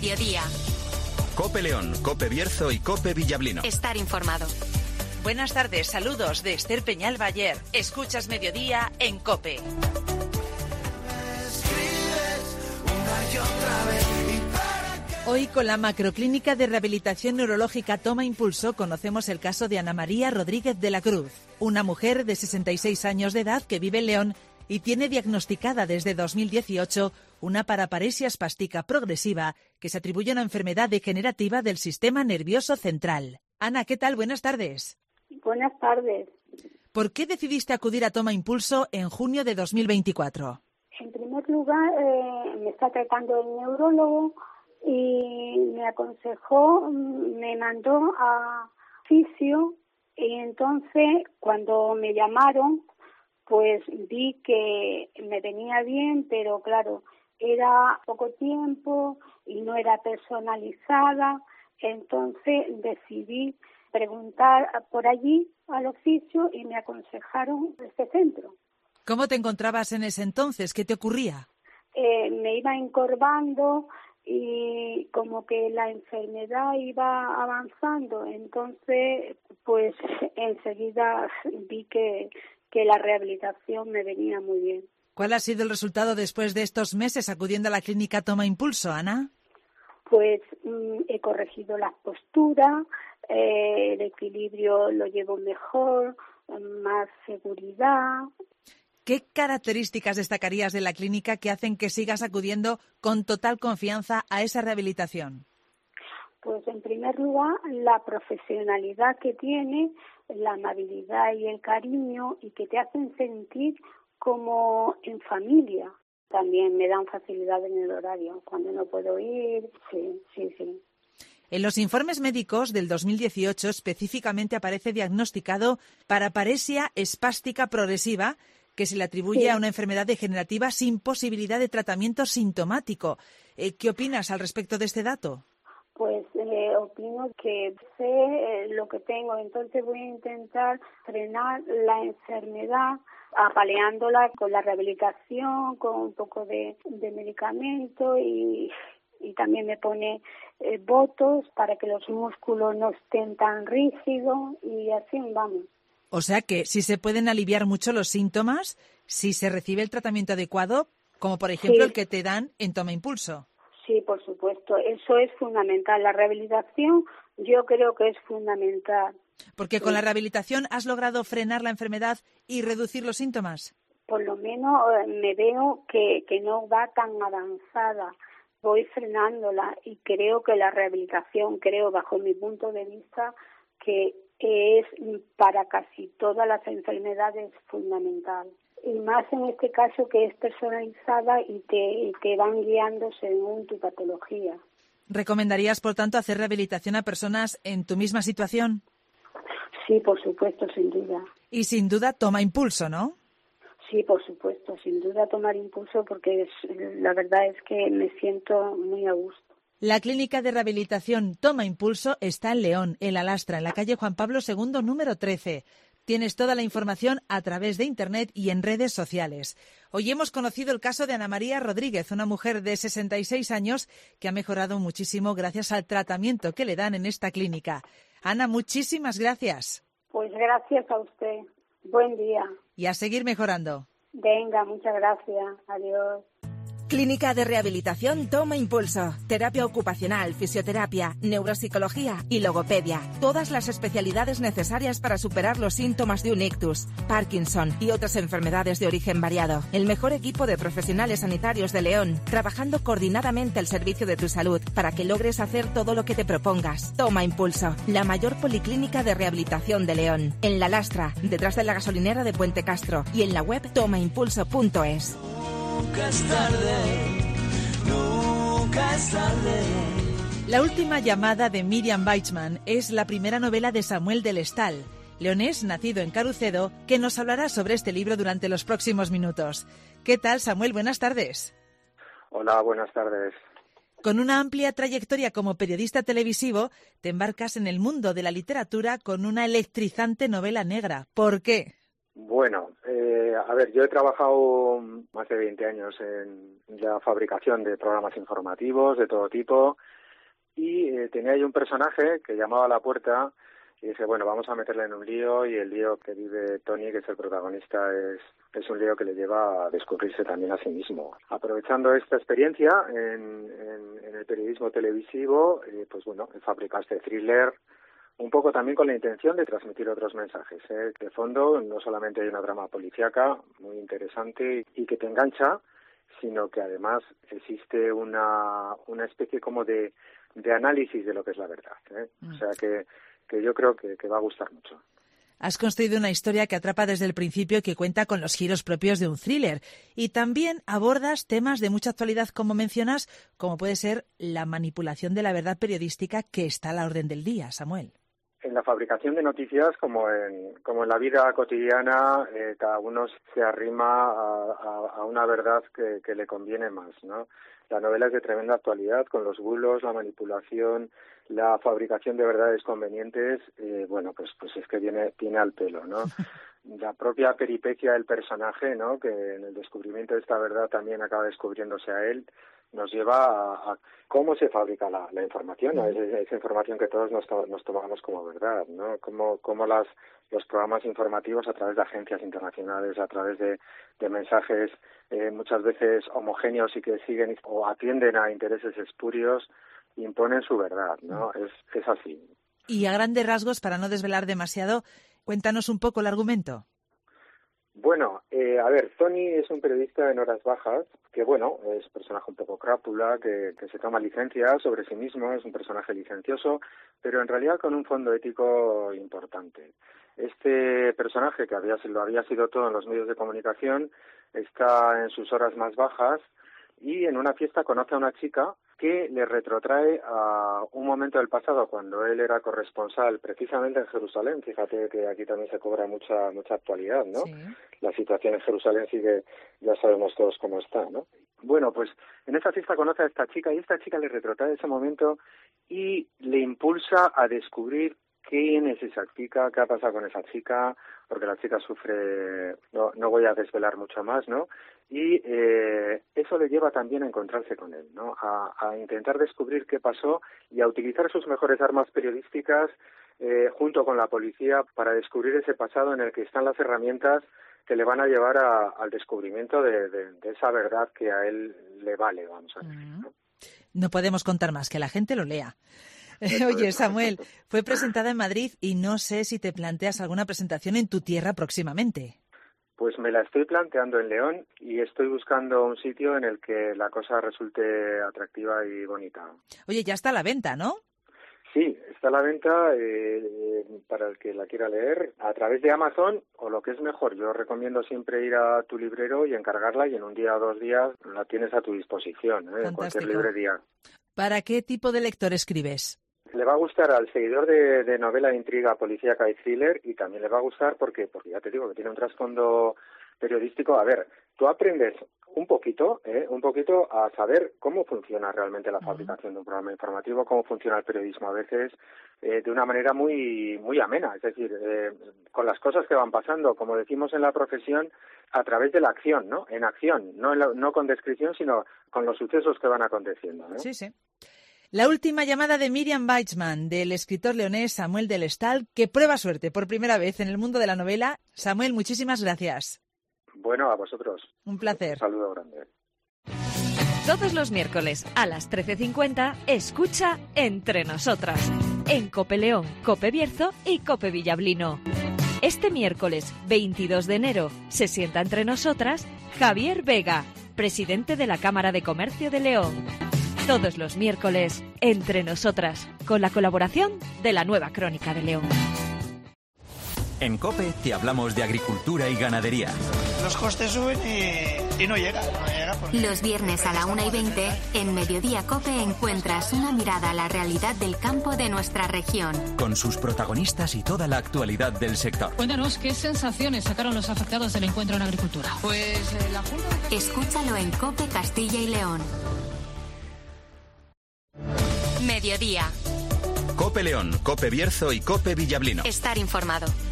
mediodía. COPE León, COPE Bierzo y COPE Villablino. Estar informado. Buenas tardes, saludos de Esther Peñal Bayer. Escuchas Mediodía en COPE. Hoy con la Macroclínica de Rehabilitación Neurológica Toma Impulso conocemos el caso de Ana María Rodríguez de la Cruz, una mujer de 66 años de edad que vive en León y tiene diagnosticada desde 2018 una paraparesia espástica progresiva que se atribuye a una enfermedad degenerativa del sistema nervioso central. Ana, ¿qué tal? Buenas tardes. Buenas tardes. ¿Por qué decidiste acudir a Toma Impulso en junio de 2024? En primer lugar, me está tratando el neurólogo y me aconsejó, me mandó a fisio y entonces cuando me llamaron, pues vi que me venía bien, pero claro, era poco tiempo y no era personalizada, entonces decidí preguntar por allí al oficio y me aconsejaron este centro. ¿Cómo te encontrabas en ese entonces? ¿Qué te ocurría? Me iba encorvando y como que la enfermedad iba avanzando, entonces pues enseguida vi que la rehabilitación me venía muy bien. ¿Cuál ha sido el resultado después de estos meses acudiendo a la clínica Toma Impulso, Ana? Pues he corregido las posturas, el equilibrio lo llevo mejor, más seguridad. ¿Qué características destacarías de la clínica que hacen que sigas acudiendo con total confianza a esa rehabilitación? Pues en primer lugar, la profesionalidad que tiene, la amabilidad y el cariño y que te hacen sentir como en familia. También me dan facilidad en el horario, cuando no puedo ir, sí. En los informes médicos del 2018 específicamente aparece diagnosticado paraparesia espástica progresiva, que se le atribuye a una enfermedad degenerativa sin posibilidad de tratamiento sintomático. ¿Qué opinas al respecto de este dato? Pues opino que sé lo que tengo, entonces voy a intentar frenar la enfermedad apaleándola con la rehabilitación, con un poco de medicamento y también me pone botox para que los músculos no estén tan rígidos y así vamos. O sea que si se pueden aliviar mucho los síntomas, si se recibe el tratamiento adecuado, como por ejemplo el que te dan en Toma Impulso. Sí, por supuesto, eso es fundamental. La rehabilitación yo creo que es fundamental. Porque con la rehabilitación has logrado frenar la enfermedad y reducir los síntomas. Por lo menos me veo que no va tan avanzada. Voy frenándola y creo que la rehabilitación, bajo mi punto de vista, que es para casi todas las enfermedades fundamental. Y más en este caso que es personalizada y te van guiando según tu patología. ¿Recomendarías, por tanto, hacer rehabilitación a personas en tu misma situación? Sí, por supuesto, sin duda. Y sin duda Toma Impulso, ¿no? Sí, por supuesto, sin duda tomar impulso porque la verdad es que me siento muy a gusto. La clínica de rehabilitación Toma Impulso está en León, en La Lastra, en la calle Juan Pablo II, número 13. Tienes toda la información a través de Internet y en redes sociales. Hoy hemos conocido el caso de Ana María Rodríguez, una mujer de 66 años que ha mejorado muchísimo gracias al tratamiento que le dan en esta clínica. Ana, muchísimas gracias. Pues gracias a usted. Buen día. Y a seguir mejorando. Venga, muchas gracias. Adiós. Clínica de Rehabilitación Toma Impulso. Terapia ocupacional, fisioterapia, neuropsicología y logopedia. Todas las especialidades necesarias para superar los síntomas de un ictus, Parkinson y otras enfermedades de origen variado. El mejor equipo de profesionales sanitarios de León, trabajando coordinadamente al servicio de tu salud para que logres hacer todo lo que te propongas. Toma Impulso, la mayor policlínica de rehabilitación de León. En La Lastra, detrás de la gasolinera de Puente Castro y en la web tomaimpulso.es. Nunca es tarde, nunca es tarde. La última llamada de Miriam Weitzman es la primera novela de Samuel del Estal, leonés nacido en Carucedo, que nos hablará sobre este libro durante los próximos minutos. ¿Qué tal, Samuel? Buenas tardes. Hola, buenas tardes. Con una amplia trayectoria como periodista televisivo, te embarcas en el mundo de la literatura con una electrizante novela negra. ¿Por qué? Bueno, yo he trabajado más de 20 años en la fabricación de programas informativos de todo tipo y tenía ahí un personaje que llamaba a la puerta y dije, bueno, vamos a meterle en un lío, y el lío que vive Tony, que es el protagonista, es un lío que le lleva a descubrirse también a sí mismo. Aprovechando esta experiencia en el periodismo televisivo, pues bueno, he fabricado este thriller un poco también con la intención de transmitir otros mensajes. De fondo, no solamente hay una trama policíaca muy interesante y que te engancha, sino que además existe una especie como de análisis de lo que es la verdad. O sea que yo creo que va a gustar mucho. Has construido una historia que atrapa desde el principio y que cuenta con los giros propios de un thriller. Y también abordas temas de mucha actualidad, como mencionas, como puede ser la manipulación de la verdad periodística, que está a la orden del día, Samuel. En la fabricación de noticias, como en la vida cotidiana, cada uno se arrima a una verdad que le conviene más, ¿no? La novela es de tremenda actualidad, con los bulos, la manipulación, la fabricación de verdades convenientes, bueno, pues es que viene al pelo, ¿no? La propia peripecia del personaje, ¿no?, que en el descubrimiento de esta verdad también acaba descubriéndose a él, nos lleva a cómo se fabrica la información, ¿no? Esa información que todos nos tomamos como verdad, ¿no? Cómo los programas informativos, a través de agencias internacionales, a través de mensajes muchas veces homogéneos y que siguen o atienden a intereses espurios, imponen su verdad, ¿no? Es así. Y a grandes rasgos, para no desvelar demasiado, cuéntanos un poco el argumento. Bueno, a ver, Tony es un periodista en horas bajas, que bueno, es un personaje un poco crápula, que se toma licencias sobre sí mismo, es un personaje licencioso, pero en realidad con un fondo ético importante. Este personaje, que lo había sido todo en los medios de comunicación, está en sus horas más bajas y en una fiesta conoce a una chica que le retrotrae a un momento del pasado cuando él era corresponsal precisamente en Jerusalén. Fíjate que aquí también se cobra mucha actualidad, ¿no? Sí. La situación en Jerusalén sigue, ya sabemos todos cómo está, ¿no? Bueno, pues en esa fiesta conoce a esta chica y esta chica le retrotrae ese momento y le impulsa a descubrir quién es esa chica, qué ha pasado con esa chica, porque la chica sufre, no voy a desvelar mucho más, ¿no? Y eso le lleva también a encontrarse con él, ¿no? A intentar descubrir qué pasó y a utilizar sus mejores armas periodísticas junto con la policía para descubrir ese pasado en el que están las herramientas que le van a llevar al descubrimiento de esa verdad que a él le vale, vamos a decir, ¿no? No podemos contar más, que la gente lo lea. Oye, Samuel, fue presentada en Madrid y no sé si te planteas alguna presentación en tu tierra próximamente. Pues me la estoy planteando en León y estoy buscando un sitio en el que la cosa resulte atractiva y bonita. Oye, ya está a la venta, ¿no? Sí, está a la venta para el que la quiera leer a través de Amazon, o lo que es mejor, yo recomiendo siempre ir a tu librero y encargarla, y en un día o 2 días la tienes a tu disposición, en cualquier librería. ¿Para qué tipo de lector escribes? Le va a gustar al seguidor de novela de intriga, policíaca y thriller, y también le va a gustar porque ya te digo que tiene un trasfondo periodístico. A ver, tú aprendes un poquito a saber cómo funciona realmente la fabricación de un programa informativo, cómo funciona el periodismo a veces, de una manera muy muy amena, es decir, con las cosas que van pasando, como decimos en la profesión, a través de la acción, ¿no? En acción, no con descripción, sino con los sucesos que van aconteciendo, ¿no? Sí, sí. La última llamada de Miriam Weitzman, del escritor leonés Samuel Delestal, que prueba suerte por primera vez en el mundo de la novela. Samuel, muchísimas gracias. Bueno, a vosotros. Un placer. Un saludo grande. Todos los miércoles a las 13:50, escucha Entre Nosotras, en Cope León, Cope Bierzo y Cope Villablino. Este miércoles 22 de enero se sienta entre nosotras Javier Vega, presidente de la Cámara de Comercio de León. Todos los miércoles, Entre Nosotras, con la colaboración de la Nueva Crónica de León. En COPE te hablamos de agricultura y ganadería. Los costes suben y no llega. Los viernes a la 1:20, en Mediodía COPE encuentras una mirada a la realidad del campo de nuestra región. Con sus protagonistas y toda la actualidad del sector. Cuéntanos, ¿qué sensaciones sacaron los afectados del encuentro en agricultura? Pues la Junta de... Escúchalo en COPE Castilla y León. Mediodía. COPE León, COPE Bierzo y COPE Villablino. Estar informado.